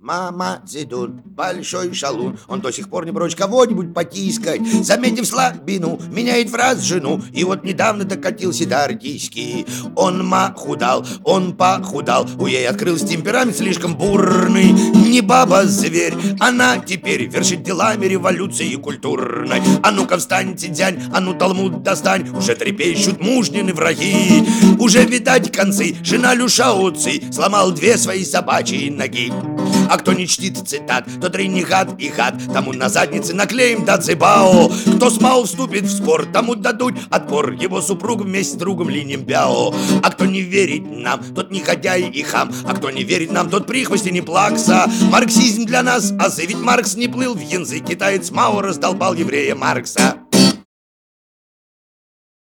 Мама Цидун, большой шалун. Он до сих пор не прочь кого-нибудь потискать. Заметив слабину, меняет фраз жену. И вот недавно докатился до артистки. Он худал, он похудал. У ей открылся темперамент слишком бурный. Не баба-зверь, она теперь вершит делами революции культурной. А ну-ка встаньте, дянь, а ну талмуд достань. Уже трепещут мужнины враги. Уже видать концы, жена Люшауци сломал две свои собачьи ноги. А кто не чтит цитат, тот ренегат и хат. Тому на заднице наклеим дацибао. Кто с Мао вступит в спор, тому дадут отпор. Его супруг вместе с другом Линем Бяо. А кто не верит нам, тот негодяй и хам. А кто не верит нам, тот прихвости не плакса. Марксизм для нас азы, ведь Маркс не плыл в янзы. Китаец Мао раздолбал еврея Маркса.